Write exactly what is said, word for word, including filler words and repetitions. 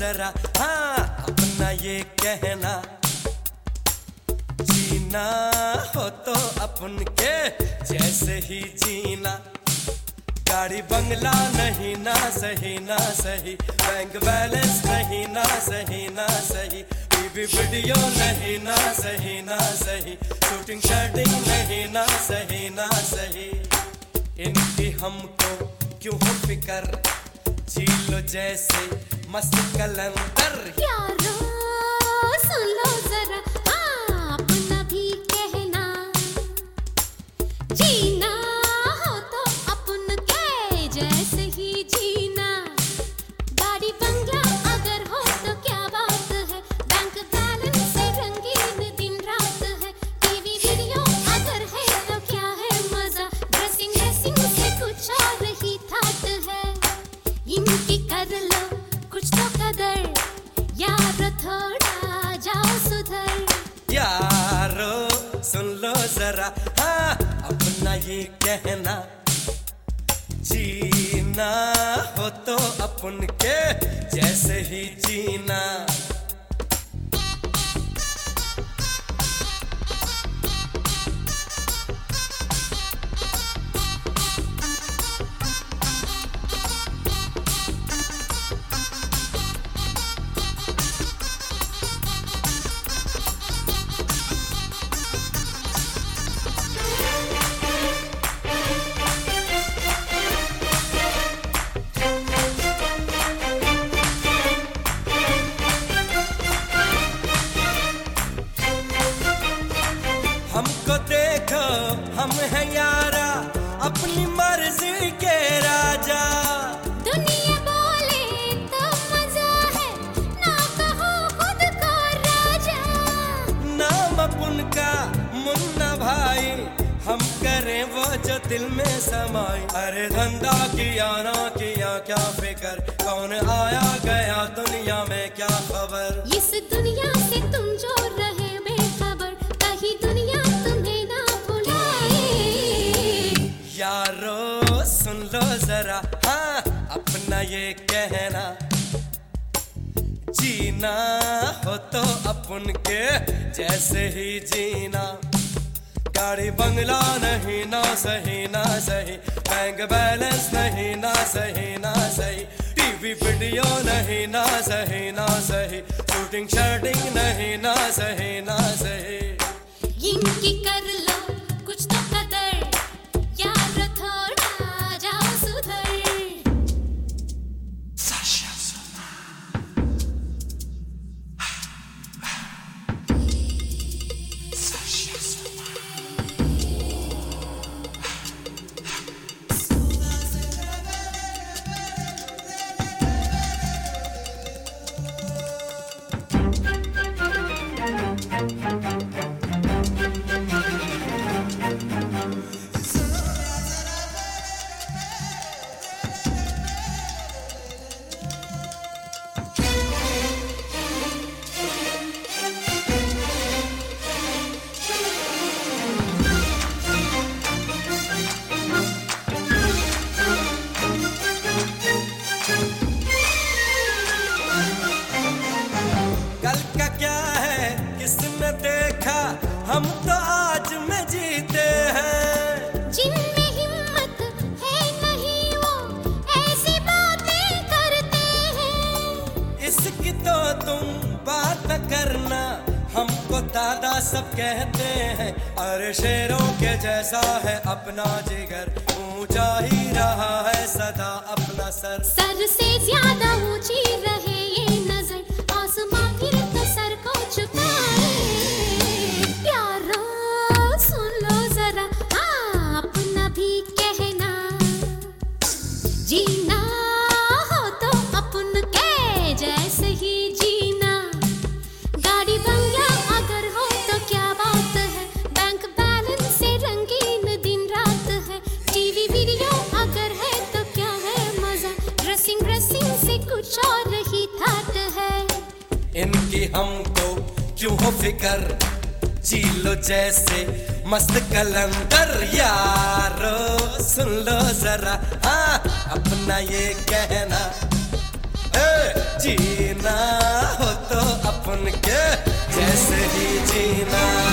जरा, हाँ अपना ये कहना, जीना हो तो अपन के जैसे ही जीना। गाड़ी बंगला नहीं ना सही ना सही, बैंक बैलेंस नहीं ना सही ना सही, टीवी वीडियो नहीं ना सही ना सही, शूटिंग शर्टिंग नहीं ना सही ना सही। इनकी हमको क्यों हो फिकर, जी लो जैसे मस्त कलंदर। यारो सुन लो जरा, हाँ अपना भी कहना, जीना हो तो अपन के जैसे ही जीना। गाड़ी बंगला अगर हो तो क्या बात है, बैंक बैलेंस से रंगीन दिन रात है, टीवी वीडियो अगर है तो क्या है मजा, ड्रेसिंग ड्रेसिंग से कुछ और ही थाट है। इनकी कर लो कुछ तो कदर, यारो थोड़ा जाओ सुधर। यारो सुन लो जरा, हाँ अपना ये कहना, जीना हो तो अपन के जैसे ही जीना। हमको देखो हम हैं यारा, अपनी मर्जी के राजा। दुनिया बोले तो मजा है, ना कहो खुद को राजा। नाम अपन का मुन्ना भाई, हम करें वो जो दिल में समाई। अरे धंधा किया ना किया क्या फिकर, कौन आया गया दुनिया में क्या खबर। इस दुनिया से तुम जो रहे बेखबर, कहीं दुनिया तुम्हें ना भुलाए। यारो सुन लो जरा, हाँ अपना ये कहना, जीना हो तो अपन के जैसे ही जीना। गाड़ी बंगला नहीं ना सही ना सही, बैंक बैलेंस नहीं ना सही ना सही, टीवी वीडियो नहीं ना सही ना सही, शूटिंग शर्टिंग नहीं ना सही ना सही। इनकी कर लो कुछ तो कदर, यार थोड़ा जाओ सुधर। कल का क्या है किसने देखा, हम तो आज में जीते हैं। जिनमें हिम्मत है नहीं वो ऐसी बातें करते हैं। इसकी तो तुम बात करना, हमको दादा सब कहते हैं। अरे शेरों के जैसा है अपना जिगर, ऊंचा ही रहा है सदा अपना सर। सर से ज्यादा ऊंची रहे ये नजर, आसमां फिर तो सर को झुकाए। प्यारो सुन लो जरा, हाँ अपना भी कहना, जीना हो तो अपन के जैसे ही जीना। गाड़ी बंगला अगर हो तो क्या बात है, बैंक बैलेंस से रंगीन दिन रात है, टीवी वीडियो अगर है तो क्या है मजा, ड्रेसिंग ड्रेसिंग से कुछ और ही थाट है। इनकी हमको क्यों हो फिकर, जी लो जैसे मस्त कलंदर। यारो सुन लो जरा, हाँ अपना ये कहना, ए, जीना जीना।